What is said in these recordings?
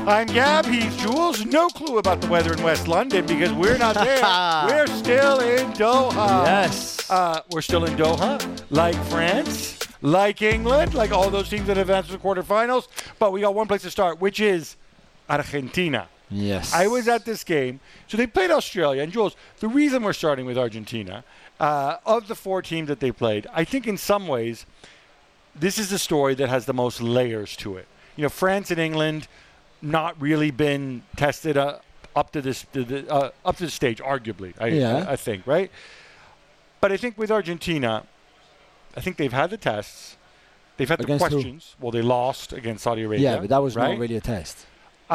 I'm Gab, he's Jules. No clue about the weather in West London because we're not there. We're still in Doha. Yes. We're still in Doha, like France, like England, like all those teams that advanced to the quarterfinals. But we got one place to start, which is Argentina. Yes. I was at this game. So they played Australia. And Jules, the reason we're starting with Argentina, of the four teams that they played, I think in some ways, this is the story that has the most layers to it. You know, France and England not really been tested up to the stage, arguably. I think, right? But I think with Argentina, I think they've had the tests, they've had the questions. Well, they lost against Saudi Arabia. Yeah, but that was right? not really a test.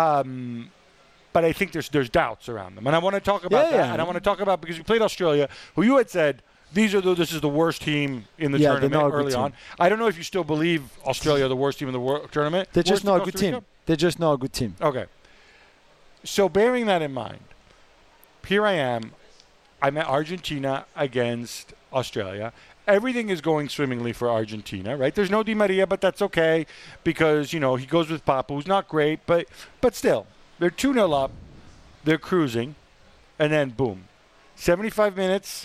But I think there's doubts around them, and I want to talk about that. Yeah. And I want to talk about because you played Australia, who you had said this is the worst team in the tournament early on. I don't know if you still believe Australia are the worst team in the tournament. They're just not a good team. They're just not a good team. Okay. So bearing that in mind, here I am. I'm at Argentina against Australia. Everything is going swimmingly for Argentina, right? There's no Di Maria, but that's okay because, you know, he goes with Papu, who's not great, but still. They're 2-0 up. They're cruising. And then, boom. 75 minutes.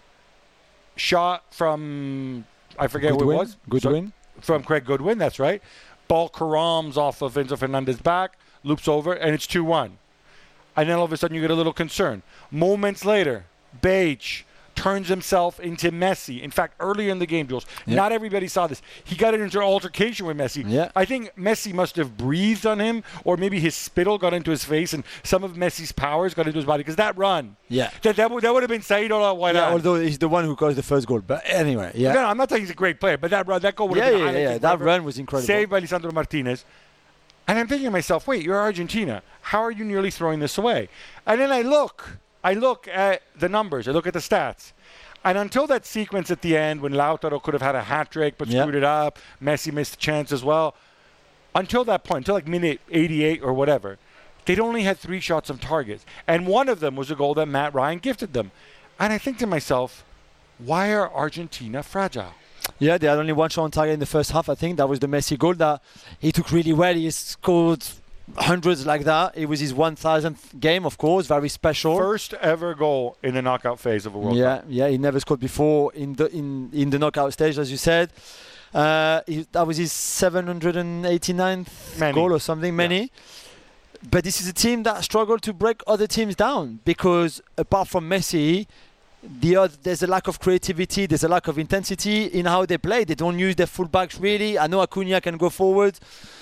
Shot from, I forget who it was. Goodwin. From Craig Goodwin, that's right. Ball caroms off of Enzo Fernandez's back, loops over, and it's 2-1. And then all of a sudden you get a little concern. Moments later, Beige turns himself into Messi. In fact, earlier in the game, Jules, not everybody saw this. He got into an altercation with Messi. Yeah. I think Messi must have breathed on him, or maybe his spittle got into his face and some of Messi's powers got into his body. Because that run, that would have been Said although he's the one who caused the first goal. But anyway, No, I'm not saying he's a great player, but that goal would have been Yeah, that run was incredible. Saved by Lisandro Martinez. And I'm thinking to myself, wait, you're Argentina. How are you nearly throwing this away? And then I look at the numbers. I look at the stats. And until that sequence at the end when Lautaro could have had a hat trick but screwed it up, Messi missed a chance as well. Until that point, until like minute 88 or whatever, they'd only had 3 shots on target. And one of them was a goal that Matt Ryan gifted them. And I think to myself, why are Argentina fragile? Yeah, they had only 1 shot on target in the first half, I think. That was the Messi goal that he took really well. He scored hundreds like that. It was his 1,000th game, of course, very special. First ever goal in the knockout phase of a World Cup. Yeah, he never scored before in the knockout stage, as you said. That was his 789th goal or something, Yeah. But this is a team that struggled to break other teams down because apart from Messi, there's a lack of creativity, there's a lack of intensity in how they play. They don't use their fullbacks really. I know Acuna can go forward.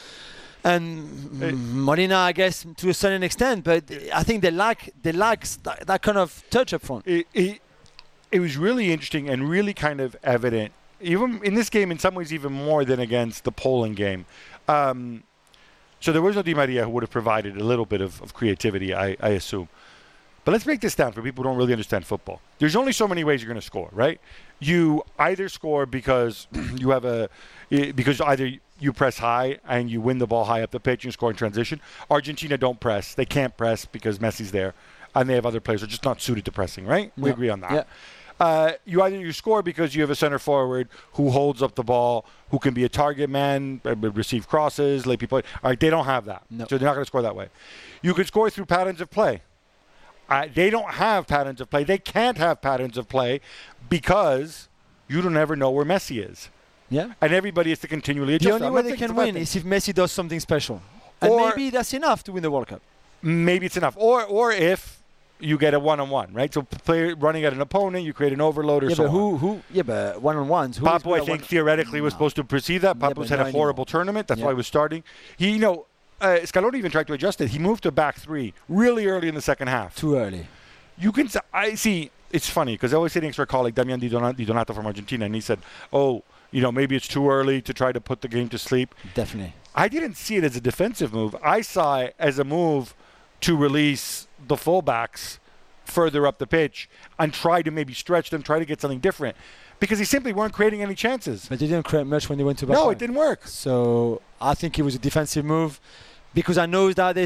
And Molina, I guess, to a certain extent, but I think they lack that kind of touch up front. It was really interesting and really kind of evident, even in this game, in some ways, even more than against the Poland game. So there was no Di Maria who would have provided a little bit of creativity, I assume. But let's break this down for people who don't really understand football. There's only so many ways you're going to score, right? You either score because either you press high and you win the ball high up the pitch and you score in transition. Argentina don't press. They can't press because Messi's there and they have other players who are just not suited to pressing, right? We agree on that. Yeah. You score because you have a center forward who holds up the ball, who can be a target man, receive crosses, let people. All right, they don't have that, so they're not going to score that way. You can score through patterns of play. They don't have patterns of play. They can't have patterns of play because you don't ever know where Messi is. Yeah. And everybody has to continually adjust. The only way they can win is if Messi does something special. And maybe that's enough to win the World Cup. Maybe it's enough. Or if you get a one-on-one, right? So player running at an opponent, you create an overload or so on. But one-on-ones. Papu, I think, theoretically was supposed to precede that. Papu's had a horrible tournament. That's why he was starting. Scaloni even tried to adjust it. He moved to back 3 really early in the second half. Too early. I see. It's funny because I always say next to our colleague Damian Di Donato from Argentina, and he said, maybe it's too early to try to put the game to sleep. Definitely. I didn't see it as a defensive move. I saw it as a move to release the fullbacks further up the pitch and try to maybe stretch them, try to get something different. Because they simply weren't creating any chances. But they didn't create much when they went to back. No, it didn't work. So I think it was a defensive move because I know that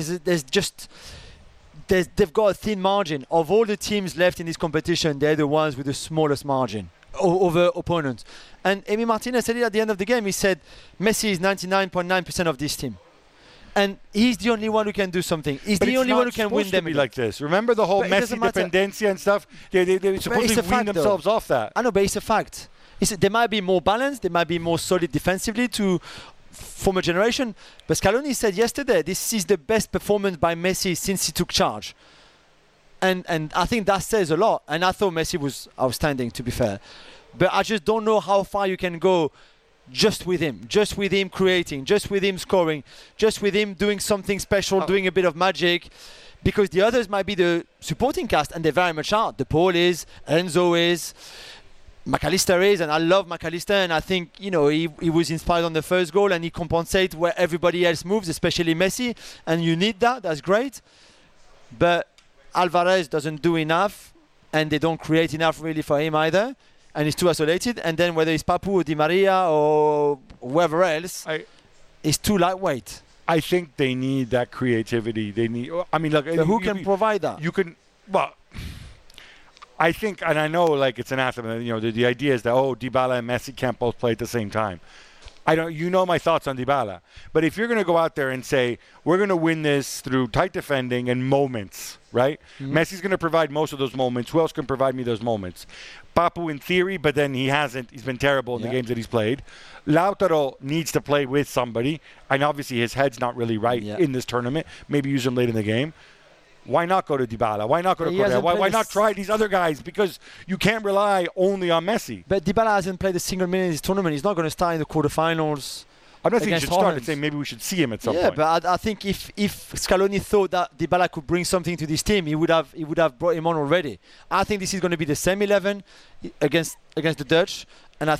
they've got a thin margin. Of all the teams left in this competition, they're the ones with the smallest margin over opponents. And Emi Martinez said it at the end of the game. He said, Messi is 99.9% of this team. And he's the only one who can do something. He's But the it's only not one who can win supposed them. to be like this. Remember the whole But it Messi doesn't matter. dependencia and stuff? They supposedly it's a wean fact, themselves though. off that. I know, but it's a fact. They might be more balanced. They might be more solid defensively to form a generation. But Scaloni said yesterday, this is the best performance by Messi since he took charge. And I think that says a lot. And I thought Messi was outstanding, to be fair. But I just don't know how far you can go just with him creating, just with him scoring, just with him doing something special, doing a bit of magic. Because the others might be the supporting cast, and they very much are. De Paul is, Enzo is, McAllister is, and I love McAllister, and I think, he was inspired on the first goal, and he compensates where everybody else moves, especially Messi, and you need that. That's great. But Alvarez doesn't do enough, and they don't create enough really for him either, and he's too isolated. And then whether it's Papu or Di Maria or whoever else, it's too lightweight. I think they need that creativity. They need. I mean, look. So who can provide that? You can. Well, I think, and I know, like, it's anathema. The idea is that Dybala and Messi can't both play at the same time. I don't. You know my thoughts on Dybala, but if you're going to go out there and say we're going to win this through tight defending and moments, right? Mm-hmm. Messi's going to provide most of those moments. Who else can provide me those moments? Papu in theory, but then he hasn't. He's been terrible in the games that he's played. Lautaro needs to play with somebody, and obviously his head's not really right in this tournament. Maybe use him late in the game. Why not go to Dybala? Why not go to Correa? Why not try these other guys? Because you can't rely only on Messi. But Dybala hasn't played a single minute in this tournament. He's not going to start in the quarterfinals. I'm not saying he should start and say maybe we should see him at some point. Yeah, but I think if Scaloni thought that Dybala could bring something to this team, he would have brought him on already. I think this is going to be the same 11 against the Dutch, and I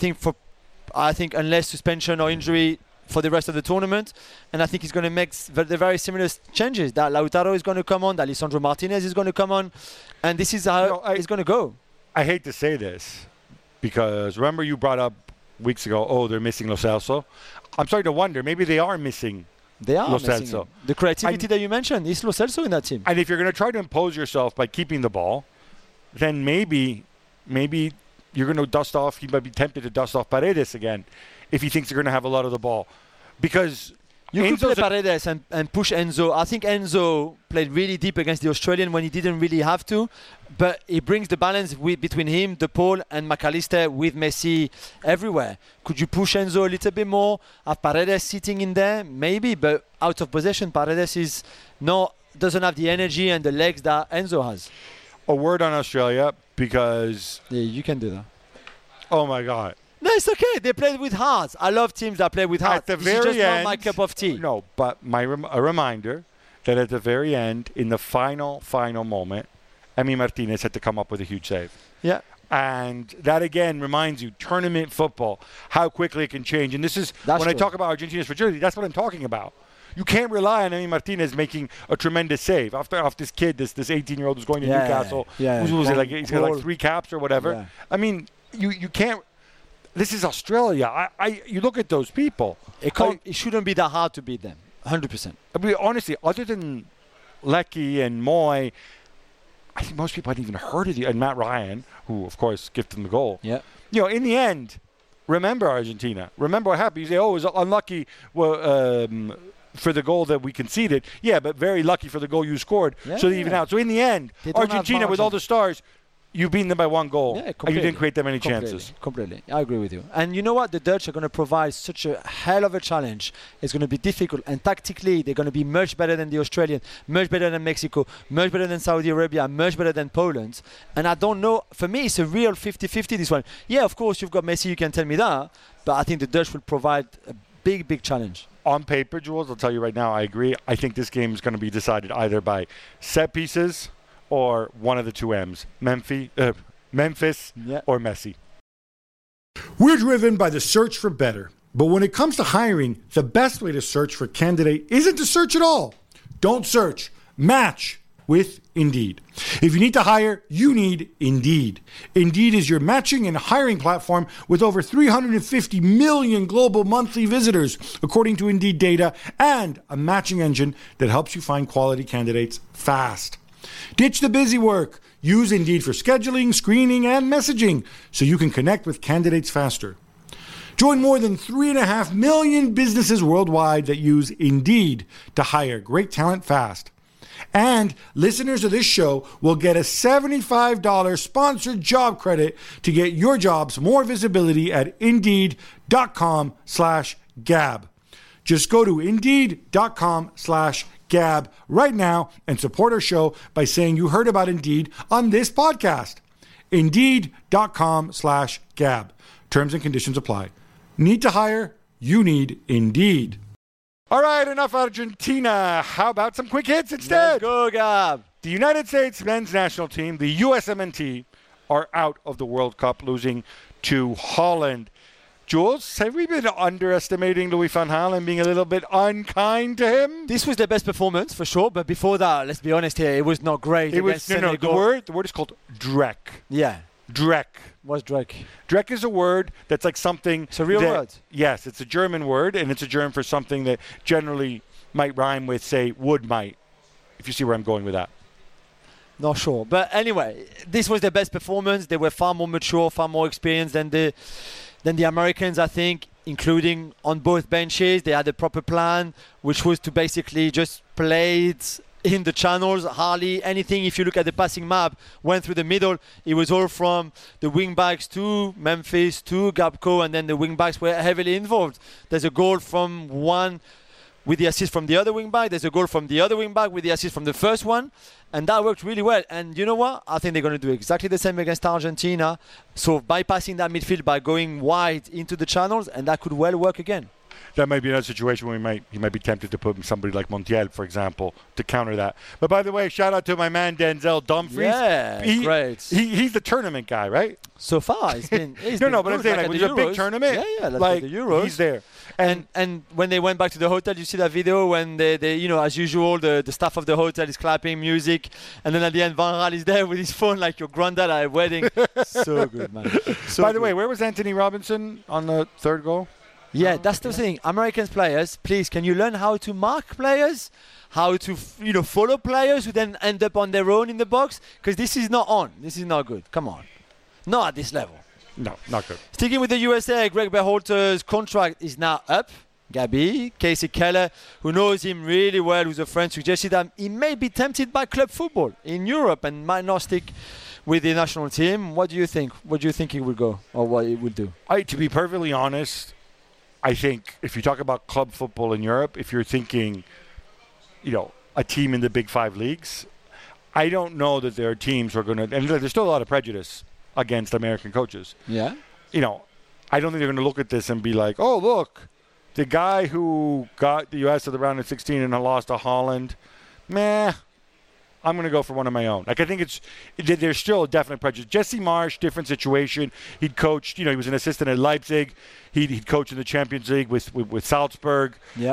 think unless suspension or injury for the rest of the tournament, and I think he's going to make the very similar changes. That Lautaro is going to come on, that Lisandro Martinez is going to come on, and this is how it's going to go. I hate to say this, because remember you brought up weeks ago, they're missing Lo Celso. I'm starting to wonder, maybe they are missing Lo Celso. The creativity that you mentioned is Lo Celso in that team. And if you're going to try to impose yourself by keeping the ball, then maybe you're going to dust off, he might be tempted to dust off Paredes again if he thinks they're going to have a lot of the ball. Because you could play Paredes and push Enzo. I think Enzo played really deep against the Australian when he didn't really have to, but he brings the balance between him, De Paul, and McAllister with Messi everywhere. Could you push Enzo a little bit more? Have Paredes sitting in there? Maybe, but out of possession, Paredes doesn't have the energy and the legs that Enzo has. A word on Australia, because... Yeah, you can do that. Oh, my God. No, it's okay. They played with hearts. I love teams that play with hearts. At the this very is just end, not my cup of tea. No, but a reminder that at the very end, in the final moment, Emi Martinez had to come up with a huge save. Yeah. And that, again, reminds you, tournament football, how quickly it can change. And this is, I talk about Argentina's fragility, that's what I'm talking about. You can't rely on Emi Martinez making a tremendous save off this kid, this 18-year-old who's going to Newcastle. Yeah. He's got like 3 caps or whatever. Yeah. I mean, you can't. This is Australia. You look at those people. It shouldn't be that hard to beat them. 100%. I mean, honestly, other than Lecky and Moy, I think most people hadn't even heard of and Matt Ryan, who of course gifted them the goal. Yeah. In the end, remember Argentina. Remember what happened. You say, it was unlucky for the goal that we conceded. Yeah, but very lucky for the goal you scored. So they even out. So in the end, Argentina with all the stars, you've beaten them by 1 goal, and you didn't create that many chances. Completely. I agree with you. And you know what? The Dutch are going to provide such a hell of a challenge. It's going to be difficult. And tactically, they're going to be much better than the Australian, much better than Mexico, much better than Saudi Arabia, much better than Poland. And I don't know. For me, it's a real 50-50, this one. Yeah, of course, you've got Messi. You can tell me that. But I think the Dutch will provide a big, big challenge. On paper, Jules, I'll tell you right now, I agree. I think this game is going to be decided either by set pieces or one of the 2 M's, Memphis or Messi. We're driven by the search for better. But when it comes to hiring, the best way to search for a candidate isn't to search at all. Don't search. Match with Indeed. If you need to hire, you need Indeed. Indeed is your matching and hiring platform with over 350 million global monthly visitors, according to Indeed data, and a matching engine that helps you find quality candidates fast. Ditch the busy work. Use Indeed for scheduling, screening, and messaging so you can connect with candidates faster. Join more than 3.5 million businesses worldwide that use Indeed to hire great talent fast. And listeners of this show will get a $75 sponsored job credit to get your jobs more visibility at Indeed.com/Gab. Just go to Indeed.com/Gab right now and support our show by saying you heard about Indeed on this podcast. Indeed.com/Gab. Terms and conditions apply. Need to hire? You need Indeed. All right, enough Argentina. How about some quick hits instead? Let's go, Gab. The United States men's national team, the USMNT, are out of the World Cup, losing to Holland. Jules, have we been underestimating Louis van Gaal and being a little bit unkind to him? This was their best performance for sure, but before that, let's be honest here, it was not great. It was against the Senegal. word is called dreck. Yeah. Dreck. What's Drake? Dreck is a word that's like something. It's a real word. Yes, it's a German word, and it's a German for something that generally might rhyme with, say, would might. If you see where I'm going with that. Not sure. But anyway, this was their best performance. They were far more mature, far more experienced than the Americans, I think, including on both benches. They had a proper plan, which was to basically just play it in the channels. Hardly anything, if you look at the passing map, went through the middle. It was all from the wing backs to Memphis to Gabko, and then the wing backs were heavily involved. There's a goal from one with the assist from the other wing back. There's a goal from the other wing back with the assist from the first one. And that worked really well. And you know what? I think they're going to do exactly the same against Argentina. So bypassing that midfield by going wide into the channels, and that could well work again. That might be another situation where he might be tempted to put somebody like Montiel, for example, to counter that. But by the way, shout out to my man Denzel Dumfries. Yeah, great. He's the tournament guy, right? So far, he's been no, but I'm saying like when there's a big tournament, like the Euros, he's there. And when they went back to the hotel, you see that video when they as usual, the staff of the hotel is clapping music, and then at the end, Van Gaal is there with his phone like your granddad at a wedding. So good, man. So by the way, where was Anthony Robinson on the third goal? Yeah, that's the thing. American players, please, can you learn how to mark players? How to, follow players who then end up on their own in the box? Because this is not on. This is not good. Come on. Not at this level. No, not good. Sticking with the USA, Greg Berhalter's contract is now up. Gabi, Casey Keller, who knows him really well, who's a friend, suggested that he may be tempted by club football in Europe and might not stick with the national team. What do you think? What do you think he will go or what he will do? To be perfectly honest, I think if you talk about club football in Europe, if you're thinking, a team in the big five leagues, I don't know that there are teams who are going to, and there's still a lot of prejudice against American coaches. Yeah. I don't think they're going to look at this and be like, oh, look, the guy who got the U.S. to the round of 16 and lost to Holland, I'm going to go for one of my own. Like, I think there's still a definite prejudice. Jesse Marsch, different situation. He'd coached, he was an assistant at Leipzig. He'd coached in the Champions League with Salzburg. Yeah.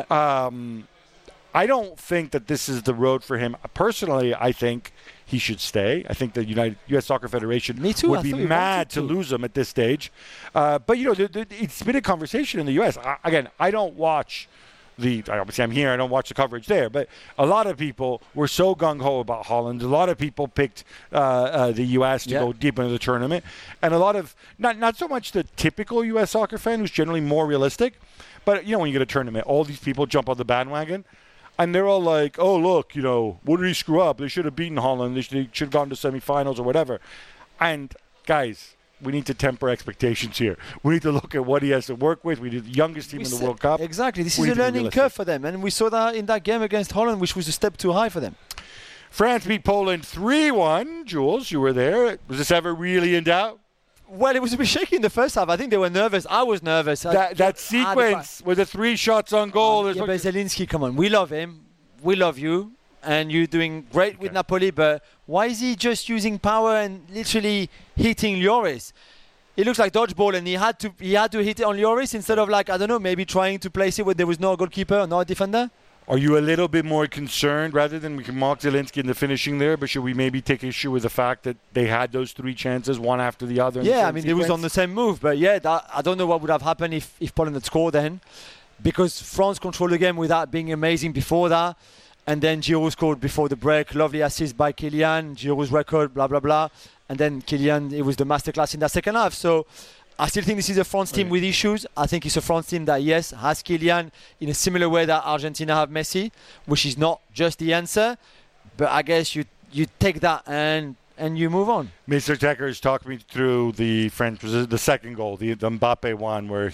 I don't think that this is the road for him. Personally, I think he should stay. I think the U.S. Soccer Federation would be mad to lose him at this stage. But, it's been a conversation in the U.S. I don't watch obviously I'm here, I don't watch the coverage there, but a lot of people were so gung-ho about Holland. A lot of people picked the U.S. to go deep into the tournament. And a lot of, not so much the typical U.S. soccer fan who's generally more realistic, but, when you get a tournament, all these people jump on the bandwagon. And they're all like, oh, look, what did he screw up? They should have beaten Holland. They should have gone to semifinals or whatever. And, guys, we need to temper expectations here. We need to look at what he has to work with. We did the youngest team in the World Cup. Exactly. This is a learning curve for them. And we saw that in that game against Holland, which was a step too high for them. France beat Poland 3-1. Jules, you were there. Was this ever really in doubt? Well, it was a bit shaky in the first half. I think they were nervous. I was nervous. That sequence with the 3 shots on goal. But Zelinski, come on. We love him. We love you. And you're doing great with Napoli. But why is he just using power and literally hitting Lloris? It looks like dodgeball, and he had to hit it on Lloris instead of maybe trying to place it where there was no goalkeeper or no defender. Are you a little bit more concerned, rather than we can mock Zelinski in the finishing there, but should we maybe take issue with the fact that they had those 3 chances, one after the other? Yeah, it was on the same move. But I don't know what would have happened if Poland had scored then, because France controlled the game without being amazing before that. And then Giroud scored before the break. Lovely assist by Kylian. Giroud's record, blah, blah, blah. And then Kylian, it was the masterclass in that second half. So I still think this is a France team with issues. I think it's a France team that, yes, has Kylian in a similar way that Argentina have Messi, which is not just the answer. But I guess you take that and you move on. Mr. Tekker's talked me through the second goal, the Mbappe one, where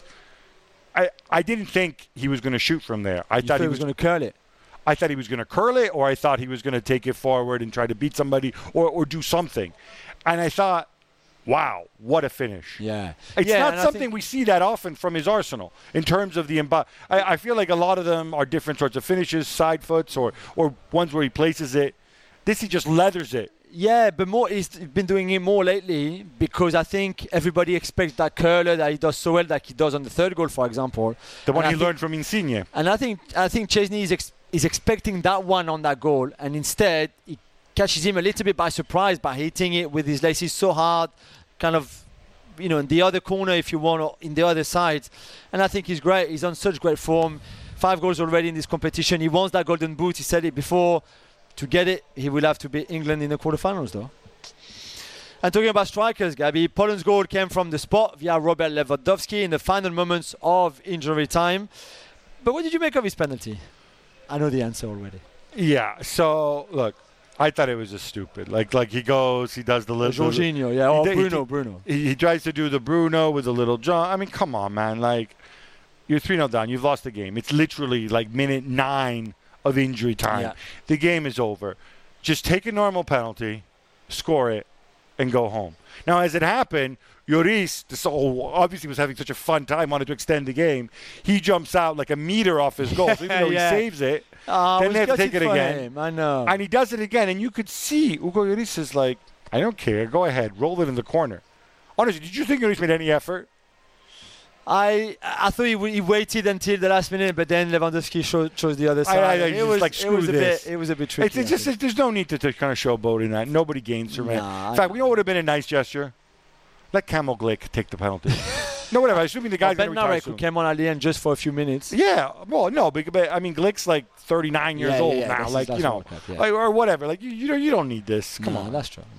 I didn't think he was going to shoot from there. I thought he was going to curl it. I thought he was going to curl it, or I thought he was going to take it forward and try to beat somebody or do something. And I thought, wow, what a finich. Yeah. It's not something we see that often from his arsenal in terms of the I feel like a lot of them are different sorts of finishes, side foots or ones where he places it. This, he just leathers it. Yeah, but he's been doing it more lately because I think everybody expects that curler that he does so well, like he does on the third goal, for example. The one he learned from Insigne. And I think Chesney is expecting that one on that goal, and instead he catches him a little bit by surprise by hitting it with his laces so hard, kind of, in the other corner if you want, or in the other side. And I think he's great. He's on such great form. 5 goals already in this competition. He wants that golden boot. He said it before. To get it, he will have to beat England in the quarterfinals, though. And talking about strikers, Gabby, Poland's goal came from the spot via Robert Lewandowski in the final moments of injury time. But what did you make of his penalty? I know the answer already. Yeah, so, look, I thought it was just stupid. Like he goes, he does the little... Jorginho, yeah, or Bruno. He tries to do the Bruno with a little jump. I mean, come on, man. Like, you're 3-0 down. You've lost the game. It's literally like minute 9 of injury time. Yeah. The game is over. Just take a normal penalty, score it, and go home. Now, as it happened, Lloris, obviously was having such a fun time, wanted to extend the game. He jumps out like a meter off his goal. So even though he saves it, then they have to take it again. I know. And he does it again, and you could see Hugo Lloris is like, I don't care. Go ahead. Roll it in the corner. Honestly, did you think Lloris made any effort? I thought he waited until the last minute, but then Lewandowski chose the other side. It was a bit tricky. It's just there's no need to kind of showboat in that. Nobody gains from it. In fact, we know what would have been a nice gesture. Let Kamil Glick take the penalty. No, whatever. Assuming the guy's going to retire soon. Who came on at the end just for a few minutes. Yeah. Well, no, but I mean, Glick's like 39 years old now. Like, or whatever. Like, you don't need this. Come on. That's true.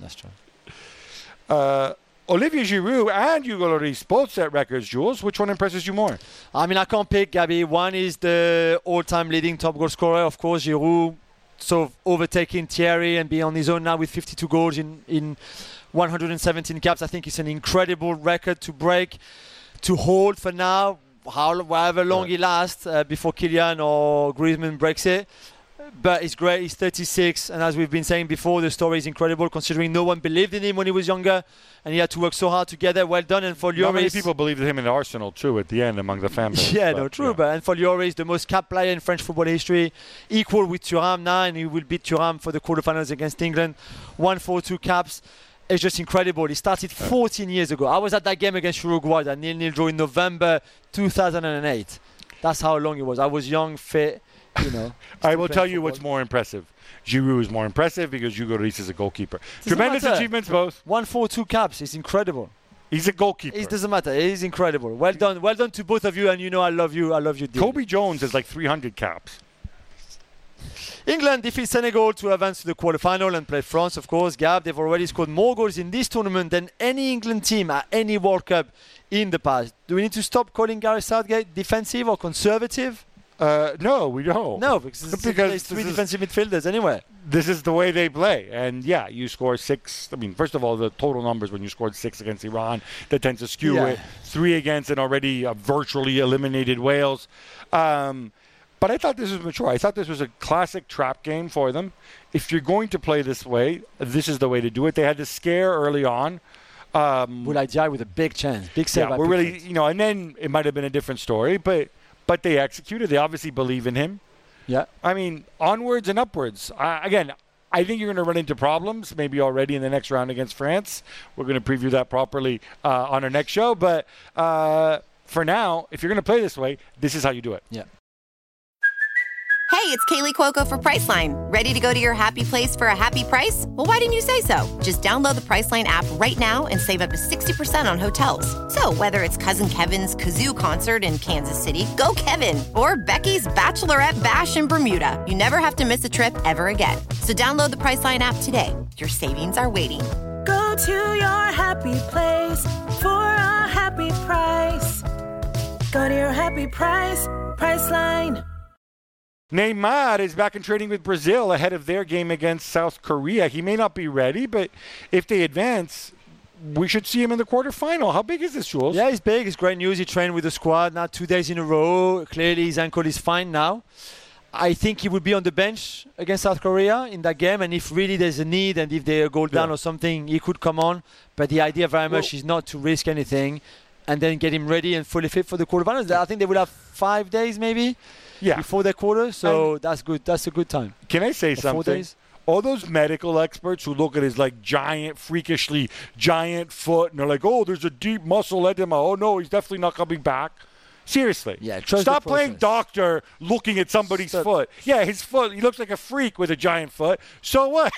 Olivier Giroud and Hugo Lloris both set records, Jules. Which one impresses you more? I mean, I can't pick, Gabby. One is the all-time leading top goal scorer, of course, Giroud, sort of overtaking Thierry and being on his own now with 52 goals in 117 caps. I think it's an incredible record to break, to hold for now, however long it lasts before Kylian or Griezmann breaks it. But it's great. He's 36, and as we've been saying before, the story is incredible considering no one believed in him when he was younger, and he had to work so hard together. Well done. And for Lloris, not many people believed in him in Arsenal too at the end among the fan base. But and for Lloris, the most capped player in French football history, equal with Thuram now, and he will beat Thuram for the quarterfinals against England. 142 caps. It's just incredible. He started 14 years ago. I was at that game against Uruguay, that 0-0 draw in November 2008. That's how long it was. I was young, fit. I will tell you what's more impressive. Giroud is more impressive because Hugo Lloris is a goalkeeper. Tremendous achievements both. 142 caps. It's incredible. He's a goalkeeper. It doesn't matter. He's incredible. Well done to both of you, and I love you. I love you dearly. Kobe Jones has like 300 caps. England defeat Senegal to advance to the quarterfinal and play France, of course. Gab, they've already scored more goals in this tournament than any England team at any World Cup in the past. Do we need to stop calling Gareth Southgate defensive or conservative? No, we don't. No, because there's 3 defensive midfielders anyway. This is the way they play. And, yeah, you score 6. I mean, first of all, the total numbers when you scored 6 against Iran, that tends to skew it. 3 against an already virtually eliminated Wales. But I thought this was mature. I thought this was a classic trap game for them. If you're going to play this way, this is the way to do it. They had to scare early on. Boulaye Dia with a big chance. Big save. Yeah, we're really, and then it might have been a different story, but they executed. They obviously believe in him. Yeah. I mean, onwards and upwards. Again, I think you're going to run into problems maybe already in the next round against France. We're going to preview that properly on our next show. But for now, if you're going to play this way, this is how you do it. Yeah. Hey, it's Kaylee Cuoco for Priceline. Ready to go to your happy place for a happy price? Well, why didn't you say so? Just download the Priceline app right now and save up to 60% on hotels. So whether it's Cousin Kevin's Kazoo Concert in Kansas City, go Kevin, or Becky's Bachelorette Bash in Bermuda, you never have to miss a trip ever again. So download the Priceline app today. Your savings are waiting. Go to your happy place for a happy price. Go to your happy price, Priceline. Neymar is back in training with Brazil ahead of their game against South Korea. He may not be ready, but if they advance, we should see him in the quarterfinal. How big is this, Jules? Yeah, it's big. It's great news. He trained with the squad now 2 days in a row. Clearly, his ankle is fine now. I think he would be on the bench against South Korea in that game, and if really there's a need and if they go down or something, he could come on. But the idea very much is not to risk anything and then get him ready and fully fit for the quarterfinals. I think they will have 5 days maybe before their quarter, so that's good. That's a good time. Can I say something? 4 days. All those medical experts who look at his freakishly giant foot, and they're like, "Oh, there's a deep muscle edema. Oh no, he's definitely not coming back." Seriously, stop playing doctor looking at somebody's foot. Yeah, his foot. He looks like a freak with a giant foot. So what?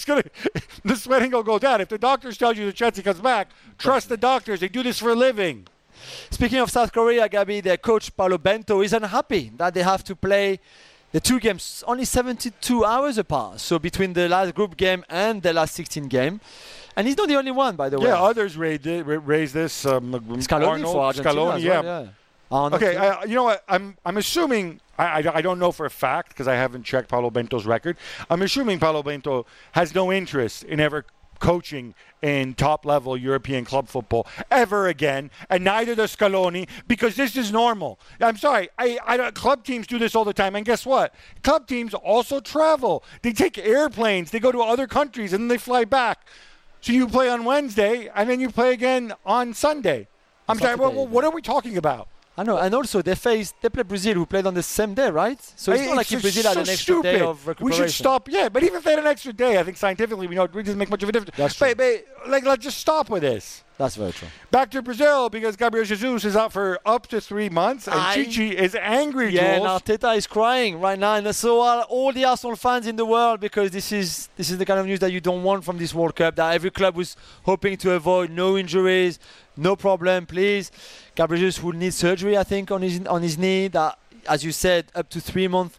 The sweating will go down. If the doctors tell you the chance he comes back, trust the doctors. They do this for a living. Speaking of South Korea, Gabi, their coach Paulo Bento is unhappy that they have to play the two games only 72 hours apart. So between the last group game and the last 16 game. And he's not the only one, by the way. Yeah, others raised this. Scaloni for Argentina Scaloni, as well, Okay, you know what? I'm assuming, I don't know for a fact because I haven't checked Paulo Bento's record. I'm assuming Paulo Bento has no interest in ever coaching in top-level European club football ever again, and neither does Scaloni, because this is normal. I'm sorry, club teams do this all the time, and guess what? Club teams also travel. They take airplanes, they go to other countries, and then they fly back. So you play on Wednesday, and then you play again on Sunday. I'm sorry, what are we talking about? I know, and also they play Brazil, who played on the same day, right? So it's not like if Brazil had an extra day of recuperation. We should stop, but even if they had an extra day, I think scientifically we know it doesn't make much of a difference. That's true. But let's just stop with this. That's very true. Back to Brazil, because Gabriel Jesus is out for up to 3 months, and Chichi is angry, Yeah, Jules. and Arteta is crying right now, and so are all the Arsenal fans in the world, because this is the kind of news that you don't want from this World Cup, that every club was hoping to avoid. No injuries, no problem, please. Gabriel Jesus will need surgery, I think, on his knee. That, as you said, up to 3 months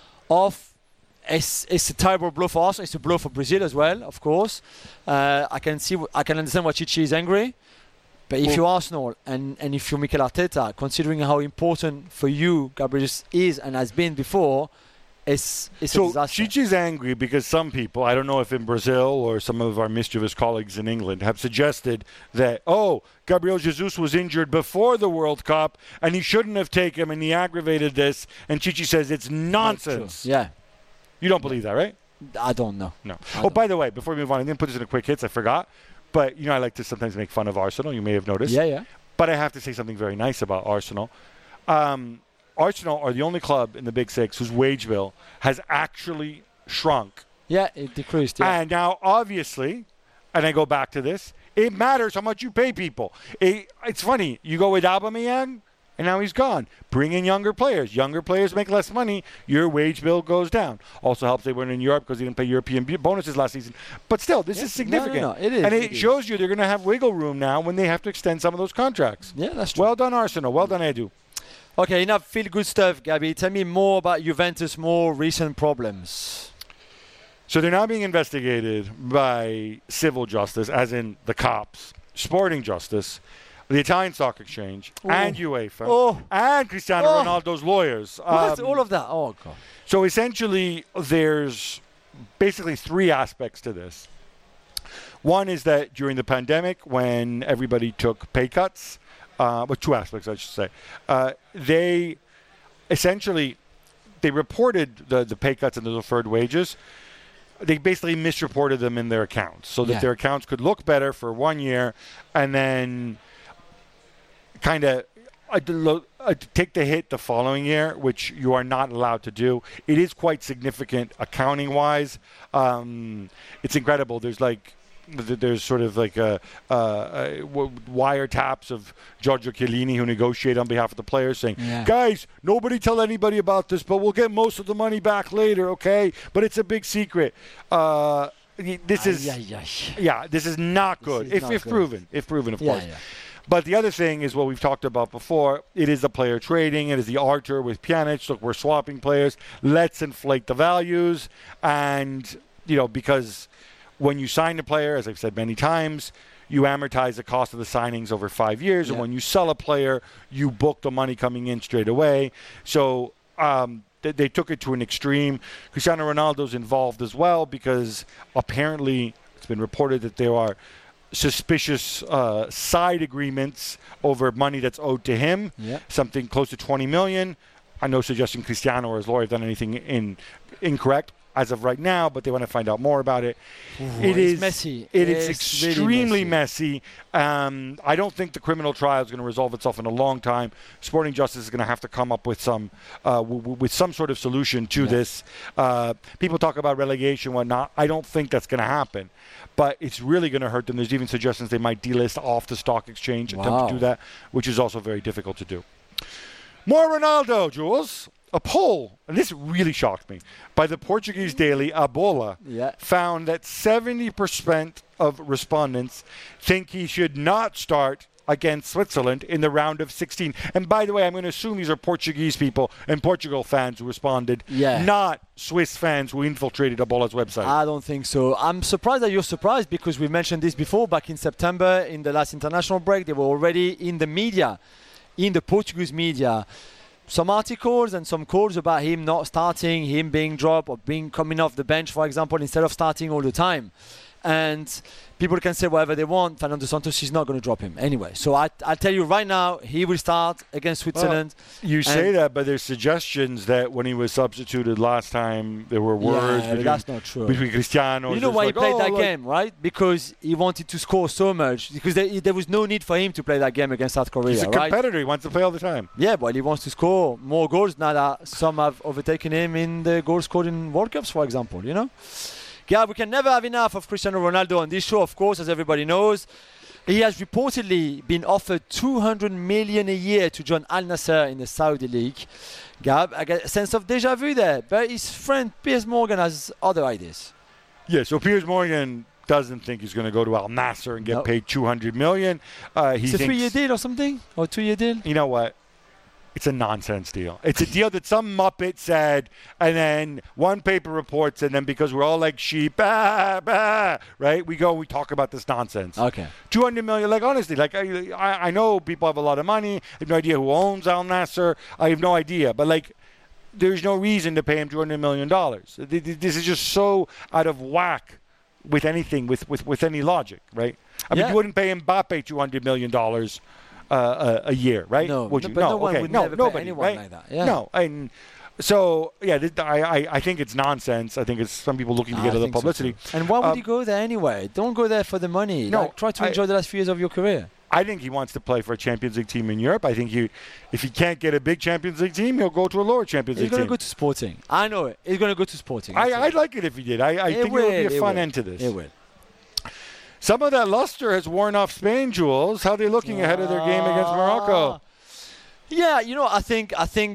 off. It's a terrible blow for us. It's a blow for Brazil as well, of course. I can understand why Chichi is angry. But if you're Arsenal and if you're Mikel Arteta, considering how important for you Gabriel is and has been before, it's a disaster. Chichi's angry because some people, I don't know if in Brazil or some of our mischievous colleagues in England, have suggested that, Gabriel Jesus was injured before the World Cup and he shouldn't have taken him and he aggravated this. And Chichi says it's nonsense. Yeah. You don't believe that, right? I don't know. No. By the way, before we move on, I didn't put this in a quick hits. I forgot. But, I like to sometimes make fun of Arsenal. You may have noticed. Yeah. But I have to say something very nice about Arsenal. Arsenal are the only club in the Big Six whose wage bill has actually shrunk. Yeah, it decreased. Yeah. And now, obviously, and I go back to this, it matters how much you pay people. It's funny. You go with Aubameyang, and now he's gone. Bring in younger players. Younger players make less money. Your wage bill goes down. Also helps they weren't in Europe because they didn't pay European bonuses last season. But still, this is significant. No, it is. And it shows you they're going to have wiggle room now when they have to extend some of those contracts. Yeah, that's true. Well done, Arsenal. Well done, Edu. Okay, enough feel-good stuff, Gabi. Tell me more about Juventus' more recent problems. So they're now being investigated by civil justice, as in the cops, sporting justice, the Italian Stock Exchange, and UEFA, and Cristiano Ronaldo's lawyers. What? All of that? Oh, God. So essentially, there's basically 3 aspects to this. One is that during the pandemic, when everybody took pay cuts, 2 aspects, I should say, they reported the pay cuts and the deferred wages. They basically misreported them in their accounts so that their accounts could look better for 1 year and then kind of take the hit the following year, which you are not allowed to do. It is quite significant accounting-wise. It's incredible. There's sort of like wiretaps of Giorgio Chiellini, who negotiate on behalf of the players, saying, guys, nobody tell anybody about this, but we'll get most of the money back later, okay? But it's a big secret. This is not good. If proven, of course. Yeah. But the other thing is what we've talked about before. It is the player trading. It is the Arthur with Pjanic. Look, we're swapping players. Let's inflate the values. And, because when you sign a player, as I've said many times, you amortize the cost of the signings over 5 years, and when you sell a player, you book the money coming in straight away. So they took it to an extreme. Cristiano Ronaldo's involved as well because apparently it's been reported that there are suspicious side agreements over money that's owed to him, something close to 20 million. I'm not suggesting Cristiano or his lawyer have done anything incorrect as of right now, but they want to find out more about it. It is messy. It's extremely messy. I don't think the criminal trial is going to resolve itself in a long time. Sporting Justice is going to have to come up with some sort of solution to this. People talk about relegation, whatnot. I don't think that's going to happen, but it's really going to hurt them. There's even suggestions they might delist off the stock exchange, attempt to do that, which is also very difficult to do. More Ronaldo, Jules. A poll, and this really shocked me, by the Portuguese daily A Bola found that 70% of respondents think he should not start against Switzerland in the round of 16. And by the way, I'm going to assume these are Portuguese people and Portugal fans who responded, not Swiss fans who infiltrated A Bola's website. I don't think so. I'm surprised that you're surprised because we mentioned this before. Back in September, in the last international break, they were already in the media, in the Portuguese media. Some articles and some calls about him not starting, him being dropped or coming off the bench, for example, instead of starting all the time. And people can say whatever they want. Fernando Santos is not going to drop him anyway. So I'll tell you right now, he will start against Switzerland. Well, you say that, but there's suggestions that when he was substituted last time, there were words that's not true. between Cristiano. You know why he played that game, right? Because he wanted to score so much. Because there was no need for him to play that game against South Korea. He's a competitor. He wants to play all the time. Yeah, but he wants to score more goals now that some have overtaken him in the goals scored in World Cups, for example, you know? Yeah, we can never have enough of Cristiano Ronaldo on this show, of course, as everybody knows. He has reportedly been offered 200 million a year to join Al Nassr in the Saudi League. Gab, I get a sense of deja vu there, but his friend Piers Morgan has other ideas. Yeah, so Piers Morgan doesn't think he's going to go to Al Nassr and get paid 200 million. It's a 3-year deal or something? Or a 2-year deal? You know what? It's a nonsense deal. It's a deal that some Muppet said, and then one paper reports, and then because we're all like sheep, right? We talk about this nonsense. Okay. 200 million, like honestly, like I know people have a lot of money. I have no idea who owns Al Nassr. I have no idea. But like, there's no reason to pay him $200 million. This is just so out of whack with anything, with any logic, right? I mean, you wouldn't pay Mbappe $200 million a year, right? No, would you? But no one would never nobody, pay anyone right? like that. Yeah. No, and so I think it's nonsense. I think it's some people looking to get other publicity. So and why would you go there anyway? Don't go there for the money. No, try to enjoy the last few years of your career. I think he wants to play for a Champions League team in Europe. I think if he can't get a big Champions League team, he'll go to a lower Champions League team. He's going to go to Sporting. I know it. He's going to go to Sporting. I'd like it if he did. I think it would be a fun end to this. It will. Some of that luster has worn off Spain, Jules. How are they looking ahead of their game against Morocco? Yeah, I think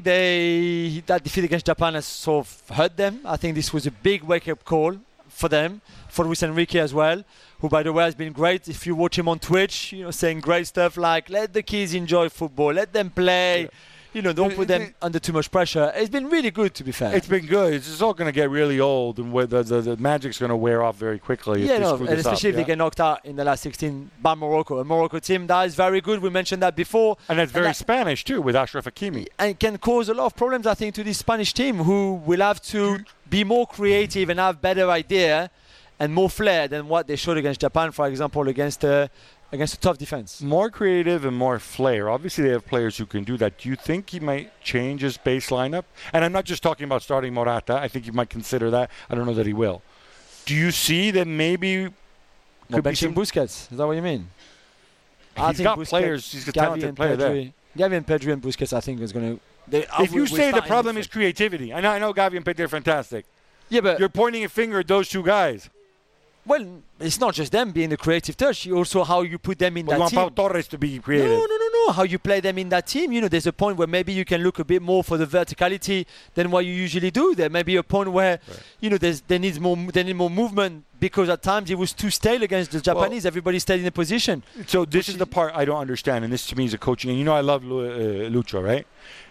that defeat against Japan has sort of hurt them. I think this was a big wake-up call for them, for Luis Enrique as well, who, by the way, has been great. If you watch him on Twitch, saying great stuff like, let the kids enjoy football, let them play. Yeah. Don't put them under too much pressure. It's been really good, to be fair. It's been good. It's just all going to get really old, and the magic's going to wear off very quickly. And especially if they get knocked out in the last 16 by Morocco. A Morocco team that is very good. We mentioned that before. And that's very Spanish, too, with Achraf Hakimi. And can cause a lot of problems, I think, to this Spanish team, who will have to be more creative and have better idea and more flair than what they showed against Japan, for example, against a tough defense. More creative and more flair. Obviously, they have players who can do that. Do you think he might change his base lineup? And I'm not just talking about starting Morata. I think he might consider that. I don't know that he will. Do you see that maybe... benching Busquets? Is that what you mean? He's got players. He's a talented player there. Gavi and Pedri and Busquets, I think, is going to... If you say the problem is creativity, I know Gavi and Pedri are fantastic. Yeah, but... You're pointing a finger at those two guys. Well, it's not just them being the creative touch. Also, how you put them in that team. You want Pau Torres to be creative. No. How you play them in that team. There's a point where maybe you can look a bit more for the verticality than what you usually do. There may be a point where, they need more movement because at times it was too stale against the Japanese. Everybody stayed in a position. So this is the part I don't understand, and this to me is a coaching. And I love Lucho, right?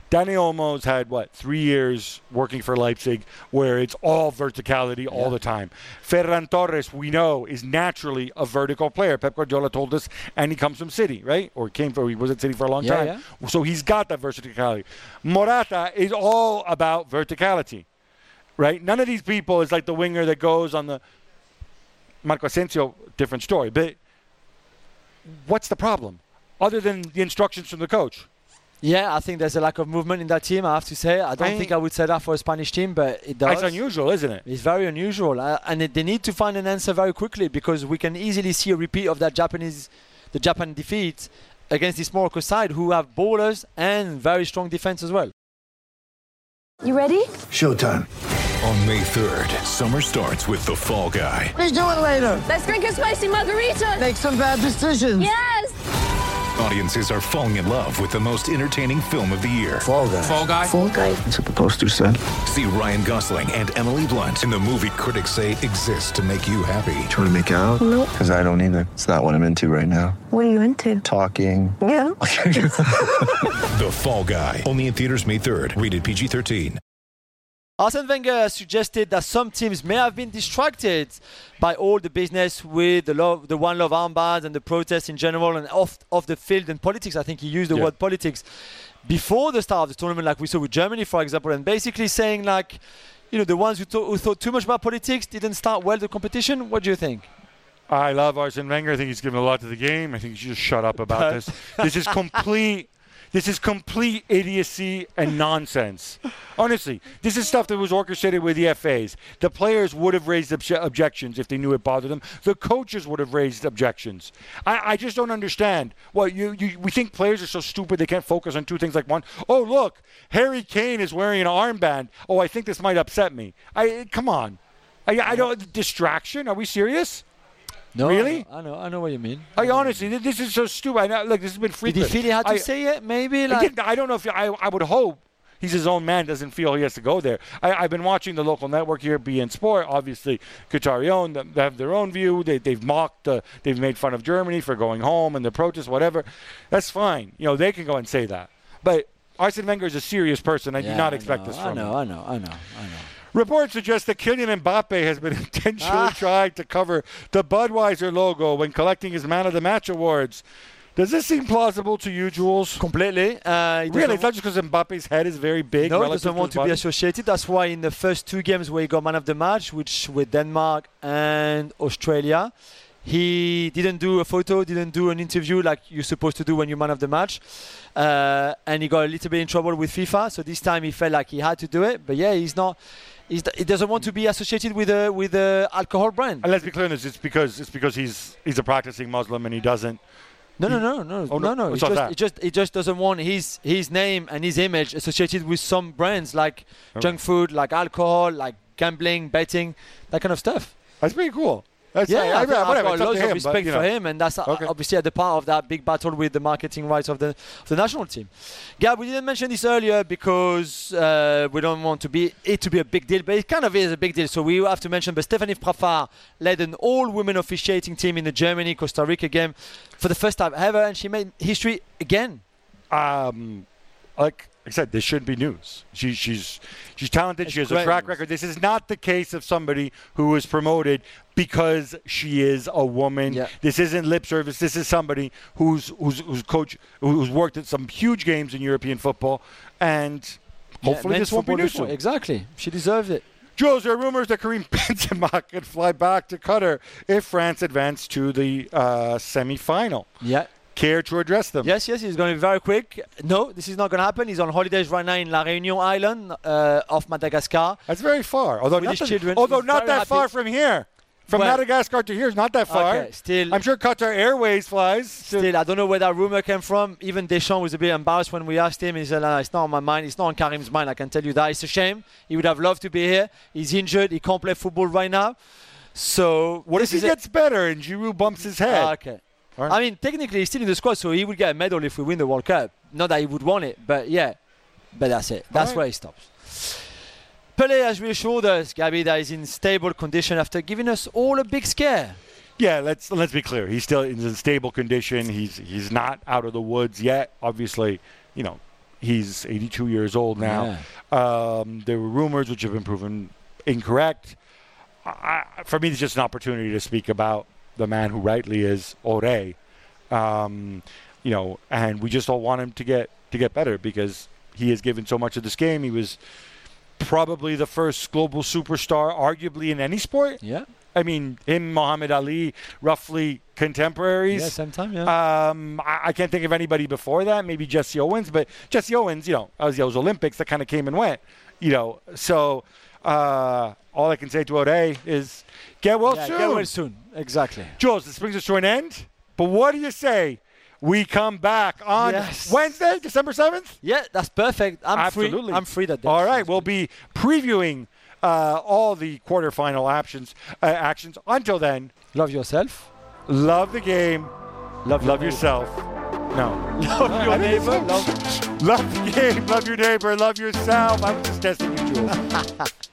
Dani Olmo's had, 3 years working for Leipzig where it's all verticality all the time. Ferran Torres, we know, is naturally a vertical player. Pep Guardiola told us, and he comes from City, right? He was at City for a long time. Yeah. So he's got that verticality. Morata is all about verticality, right? None of these people is like the winger that goes on the Marco Asensio, different story. But what's the problem other than the instructions from the coach? Yeah, I think there's a lack of movement in that team, I have to say. I don't think I would say that for a Spanish team, but it does. It's unusual, isn't it? It's very unusual. And they need to find an answer very quickly because we can easily see a repeat of the Japan defeat against this Morocco side who have ballers and very strong defense as well. You ready? Showtime. On May 3rd, summer starts with The Fall Guy. Let's do it later. Let's drink a spicy margarita. Make some bad decisions. Yes. Audiences are falling in love with the most entertaining film of the year. Fall Guy. Fall Guy? Fall Guy. That's what the poster said. See Ryan Gosling and Emily Blunt in the movie critics say exists to make you happy. Trying to make it out? Nope. Because I don't either. It's not what I'm into right now. What are you into? Talking. Yeah. The Fall Guy. Only in theaters May 3rd. Rated PG-13. Arsene Wenger suggested that some teams may have been distracted by all the business with the One Love armbands and the protests in general and off the field and politics. I think he used the word politics before the start of the tournament, like we saw with Germany, for example, and basically saying the ones who thought too much about politics didn't start well the competition. What do you think? I love Arsene Wenger. I think he's given a lot to the game. I think he should just shut up about this. This is complete idiocy and nonsense. Honestly, this is stuff that was orchestrated with the FAs. The players would have raised objections if they knew it bothered them. The coaches would have raised objections. I just don't understand. Well, we think players are so stupid they can't focus on two things like one. Oh, look, Harry Kane is wearing an armband. Oh, I think this might upset me. Come on. I don't. Distraction? Are we serious? No, really? I know what you mean. Honestly, this is so stupid. Look, this has been frequent. Did he feel he had to say it? Maybe. I don't know if I would hope he's his own man. Doesn't feel he has to go there. I've been watching the local network here, BN Sport. Obviously, Qatari owned. They have their own view. They've mocked. They've made fun of Germany for going home and the protests, whatever. That's fine. They can go and say that. But Arsene Wenger is a serious person. I do not expect this from him. I know. Reports suggest that Kylian Mbappe has been intentionally trying to cover the Budweiser logo when collecting his Man of the Match awards. Does this seem plausible to you, Jules? Completely. Really? It's not just because Mbappe's head is very big? No, he doesn't want to be associated. That's why in the first two games where he got Man of the Match, which with Denmark and Australia, he didn't do a photo, didn't do an interview like you're supposed to do when you're Man of the Match. And he got a little bit in trouble with FIFA. So this time he felt like he had to do it. But yeah, he doesn't want to be associated with a alcohol brand. And let's be clear on this. It's because he's a practicing Muslim and he doesn't. No. Oh, no. He just doesn't want his name and his image associated with some brands like junk food, like alcohol, like gambling, betting, that kind of stuff. That's pretty cool. I've got lots of respect for him, and that's obviously at the part of that big battle with the marketing rights of the national team. Gab, we didn't mention this earlier because we don't want it to be a big deal, but it kind of is a big deal, so we have to mention. But Stéphanie Frappart led an all-women officiating team in the Germany-Costa Rica game for the first time ever, and she made history again. Like I said, this shouldn't be news. She's talented. She has a track record. This is not the case of somebody who is promoted because she is a woman. Yeah. This isn't lip service. This is somebody who's worked at some huge games in European football, and hopefully this won't be news. Exactly. She deserves it. Jules, there are rumors that Karim Benzema could fly back to Qatar if France advanced to the semi-final. Yeah. Care to address them? Yes, he's going to be very quick. No, this is not going to happen. He's on holidays right now in La Réunion Island off Madagascar. That's very far. Although not that far from here. From Madagascar to here is not that far. Okay, still, I'm sure Qatar Airways flies. Still, I don't know where that rumor came from. Even Deschamps was a bit embarrassed when we asked him. He said, it's not on my mind. It's not on Karim's mind. I can tell you that. It's a shame. He would have loved to be here. He's injured. He can't play football right now. So what if he gets better and Giroud bumps his head? Okay. Right. I mean, technically, he's still in the squad, so he would get a medal if we win the World Cup. Not that he would want it, but yeah. But that's it. That's where he stops. Pelé has reassured us, Gabby, that he's in stable condition after giving us all a big scare. Yeah, let's be clear. He's still in stable condition. He's not out of the woods yet. Obviously, he He's 82 years old now. There were rumors which have been proven incorrect. For me, it's just an opportunity to speak about the man who rightly is Ore. And we just all want him to get better because he has given so much of this game. He was probably the first global superstar, arguably in any sport. Yeah. I mean, him, Muhammad Ali, roughly contemporaries. Yeah, same time, yeah. I can't think of anybody before that. Maybe Jesse Owens, but Jesse Owens, as those Olympics that kind of came and went. So all I can say to Ore is get well soon. Get well soon. Exactly. Jules, this brings us to an end. But what do you say? We come back on Wednesday, December 7th? Yeah, that's perfect. Absolutely. I'm free that day. All right, we'll be previewing all the quarterfinal actions. Until then, love yourself. Love the game. Love yourself. No. Love your neighbor. Love the game. Love your neighbor. Love yourself. I'm just testing you, Jules.